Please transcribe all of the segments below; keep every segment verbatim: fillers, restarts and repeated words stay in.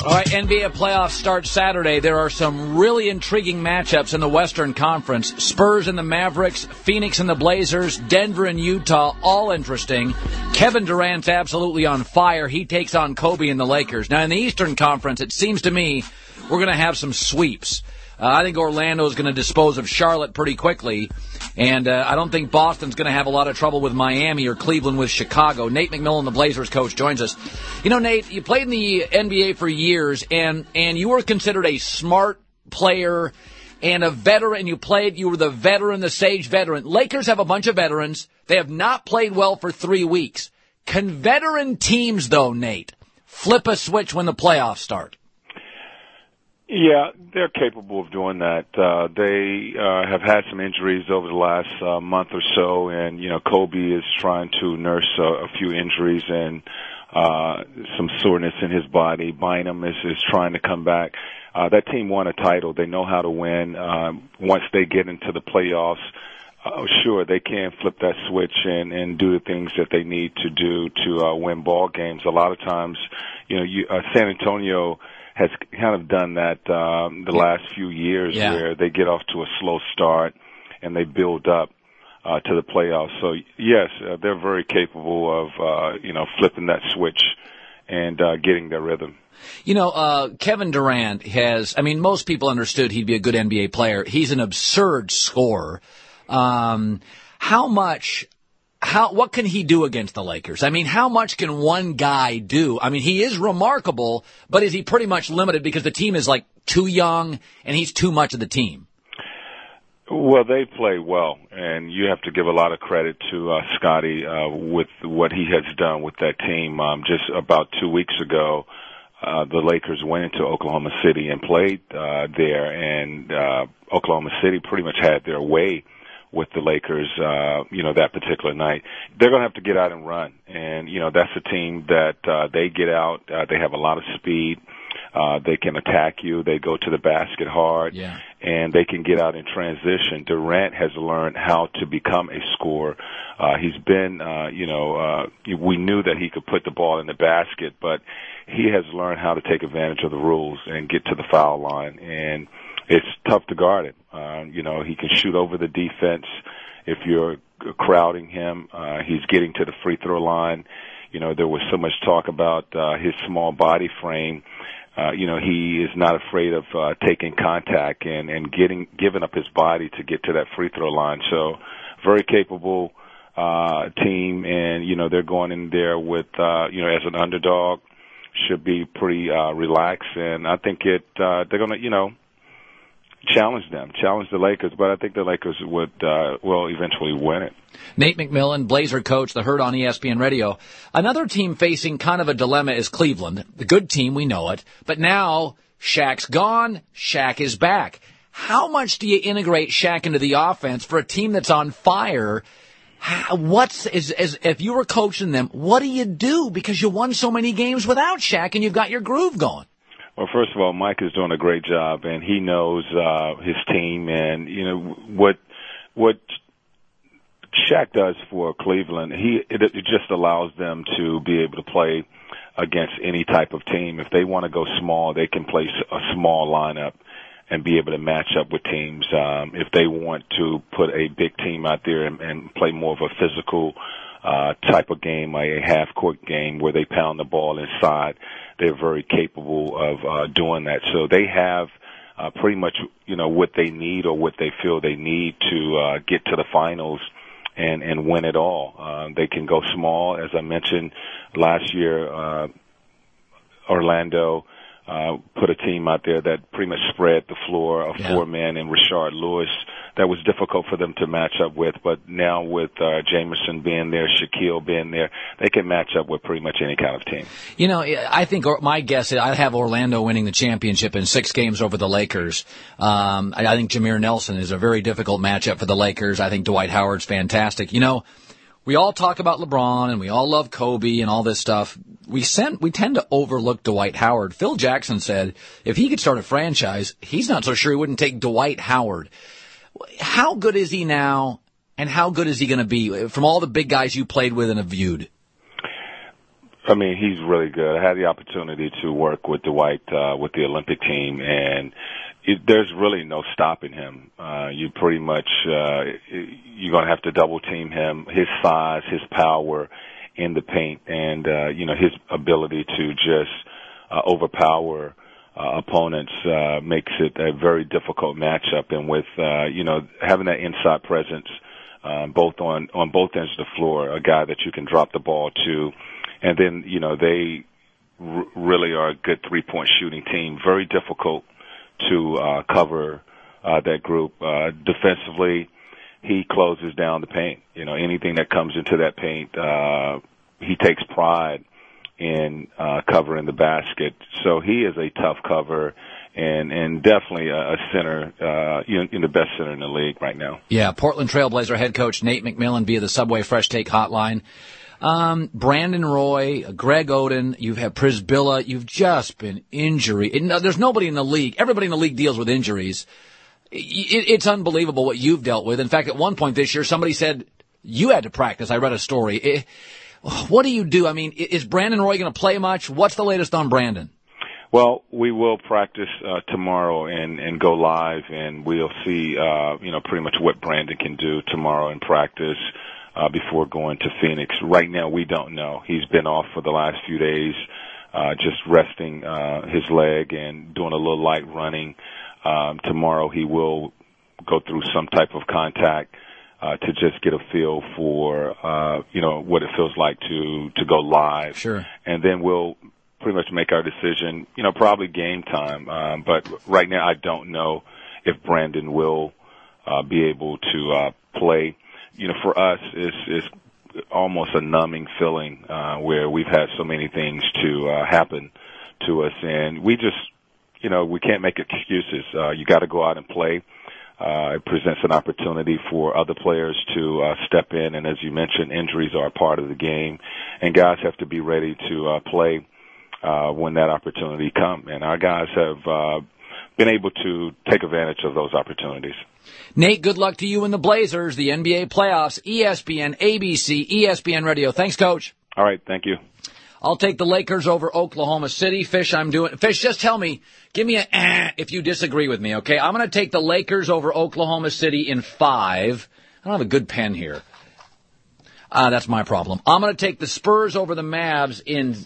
All right, N B A playoffs start Saturday. There are some really intriguing matchups in the Western Conference. Spurs and the Mavericks, Phoenix and the Blazers, Denver and Utah, all interesting. Kevin Durant's absolutely on fire. He takes on Kobe and the Lakers. Now, in the Eastern Conference, it seems to me we're going to have some sweeps. Uh, I think Orlando is going to dispose of Charlotte pretty quickly, and uh, I don't think Boston's going to have a lot of trouble with Miami or Cleveland with Chicago. Nate McMillan, the Blazers coach, joins us. You know, Nate, you played in the N B A for years, and, and you were considered a smart player and a veteran. You played, you were the veteran, the sage veteran. Lakers have a bunch of veterans. They have not played well for three weeks. Can veteran teams, though, Nate, flip a switch when the playoffs start? Yeah, they're capable of doing that. Uh, they uh, have had some injuries over the last uh, month or so, and, you know, Kobe is trying to nurse a, a few injuries and uh, some soreness in his body. Bynum is, is trying to come back. Uh, that team won a title. They know how to win. Um, once they get into the playoffs, uh, sure, they can flip that switch and, and do the things that they need to do to uh, win ball games. A lot of times, you know, you, uh, San Antonio has kind of done that um, the last few years, yeah. where they get off to a slow start and they build up uh, to the playoffs. So, yes, uh, they're very capable of, uh, you know, flipping that switch and uh, getting their rhythm. You know, uh, Kevin Durant has, I mean, most people understood he'd be a good N B A player. He's an absurd scorer. Um, how much... How, what can he do against the Lakers? I mean, how much can one guy do? I mean, he is remarkable, but is he pretty much limited because the team is like too young and he's too much of the team? Well, they play well, and you have to give a lot of credit to uh, Scotty uh, with what he has done with that team. Um, just about two weeks ago, uh, the Lakers went into Oklahoma City and played uh, there, and uh, Oklahoma City pretty much had their way with the Lakers, uh, you know, that particular night. They're going to have to get out and run. And, you know, that's a team that uh, they get out. Uh, they have a lot of speed. Uh, they can attack you. They go to the basket hard. Yeah. And they can get out in transition. Durant has learned how to become a scorer. Uh, he's been, uh, you know, uh, we knew that he could put the ball in the basket, but he has learned how to take advantage of the rules and get to the foul line. And it's tough to guard him. Uh, you know, he can shoot over the defense if you're crowding him. Uh, he's getting to the free throw line. You know, there was so much talk about uh, his small body frame. Uh, you know, he is not afraid of uh, taking contact and, and getting giving up his body to get to that free throw line. So, very capable uh, team, and you know they're going in there with uh, you know as an underdog, should be pretty uh, relaxed, and I think it uh, they're going to you know. challenge them, challenge the Lakers, but I think the Lakers would, uh, will eventually win it. Nate McMillan, Blazer coach, the Herd on E S P N Radio. Another team facing kind of a dilemma is Cleveland. The good team, we know it, but now Shaq's gone, Shaq is back. How much do you integrate Shaq into the offense for a team that's on fire? What's, is, is, if you were coaching them, what do you do? Because you won so many games without Shaq and you've got your groove going. Well, first of all, Mike is doing a great job, and he knows uh, his team. And you know what what Shaq does for Cleveland. He it, it just allows them to be able to play against any type of team. If they want to go small, they can play a small lineup and be able to match up with teams. Um, if they want to put a big team out there and, and play more of a physical uh, type of game, like a half-court game where they pound the ball inside, they're very capable of uh, doing that. So they have uh, pretty much, you know, what they need or what they feel they need to uh, get to the finals and, and win it all. Uh, they can go small. As I mentioned last year, uh, Orlando uh, put a team out there that pretty much spread the floor, a yeah. four-man and Rashard Lewis. That was difficult for them to match up with, but now with uh, Jamerson being there, Shaquille being there, they can match up with pretty much any kind of team. You know, I think my guess is I have Orlando winning the championship in six games over the Lakers. Um, I, I think Jameer Nelson is a very difficult matchup for the Lakers. I think Dwight Howard's fantastic. You know, we all talk about LeBron and we all love Kobe and all this stuff. We sent, we tend to overlook Dwight Howard. Phil Jackson said if he could start a franchise, he's not so sure he wouldn't take Dwight Howard. How good is he now, and how good is he going to be from all the big guys you played with and have viewed? I mean, he's really good. I had the opportunity to work with Dwight uh, with the Olympic team, and it, there's really no stopping him. Uh, you pretty much uh, you're going to have to double team him. His size, his power in the paint, and uh, you know his ability to just uh, overpower uh, opponents uh, makes it a very difficult matchup. And with uh, you know having that inside presence, uh, both on on both ends of the floor, a guy that you can drop the ball to. And then, you know, they r- really are a good three-point shooting team. Very difficult to uh, cover uh, that group. Uh, defensively, he closes down the paint. You know, anything that comes into that paint, uh, he takes pride in uh, covering the basket. So he is a tough cover and, and definitely a, a center, uh, in, in the best center in the league right now. Yeah, Portland Trailblazer head coach Nate McMillan via the Subway Fresh Take hotline. Um, Brandon Roy, Greg Oden, you have Prisbilla, you've just been injury. And there's nobody in the league. Everybody in the league deals with injuries. It, it's unbelievable what you've dealt with. In fact, at one point this year, somebody said you had to practice. I read a story. It, what do you do? I mean, is Brandon Roy going to play much? What's the latest on Brandon? Well, we will practice uh, tomorrow and, and go live, and we'll see, uh, you know, pretty much what Brandon can do tomorrow in practice. Uh, before going to Phoenix. Right now, we don't know. He's been off for the last few days, uh, just resting uh, his leg and doing a little light running. Um, tomorrow, he will go through some type of contact uh, to just get a feel for, uh, you know, what it feels like to to go live. Sure. And then we'll pretty much make our decision, you know, probably game time. Um, but right now, I don't know if Brandon will uh, be able to uh, play. You know, for us, it's, it's almost a numbing feeling uh, where we've had so many things to uh, happen to us, and we just, you know, we can't make excuses. Uh, you got to go out and play. Uh, it presents an opportunity for other players to uh, step in, and as you mentioned, injuries are a part of the game, and guys have to be ready to uh, play uh, when that opportunity comes. And our guys have uh, been able to take advantage of those opportunities. Nate, good luck to you and the Blazers, the N B A playoffs, E S P N, A B C, E S P N Radio. Thanks, Coach. All right, thank you. I'll take the Lakers over Oklahoma City. Fish, I'm doing. Fish, just tell me, give me a eh, if you disagree with me, okay? I'm going to take the Lakers over Oklahoma City in five. I don't have a good pen here. Uh, that's my problem. I'm going to take the Spurs over the Mavs in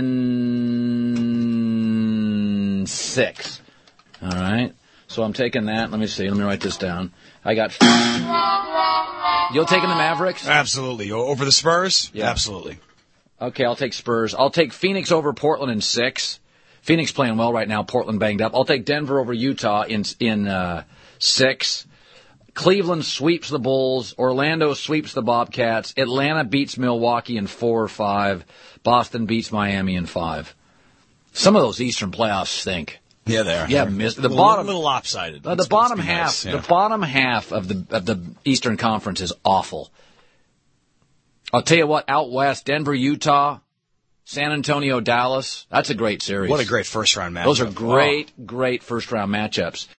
in six. All right. So I'm taking that. Let me see. Let me write this down. I got. You'll taking the Mavericks? Absolutely. Over the Spurs? Yeah. Absolutely. Okay, I'll take Spurs. I'll take Phoenix over Portland in six. Phoenix playing well right now. Portland banged up. I'll take Denver over Utah in in uh, six. Cleveland sweeps the Bulls. Orlando sweeps the Bobcats. Atlanta beats Milwaukee in four or five. Boston beats Miami in five. Some of those Eastern playoffs stink. Yeah, they are. Yeah, miss, the a little, bottom, little lopsided. Uh, the It's bottom supposed to be half, nice, yeah. the bottom half of the of the Eastern Conference is awful. I'll tell you what, out west, Denver, Utah, San Antonio, Dallas. That's a great series. What a great first round match. Those are great, oh. great first round matchups.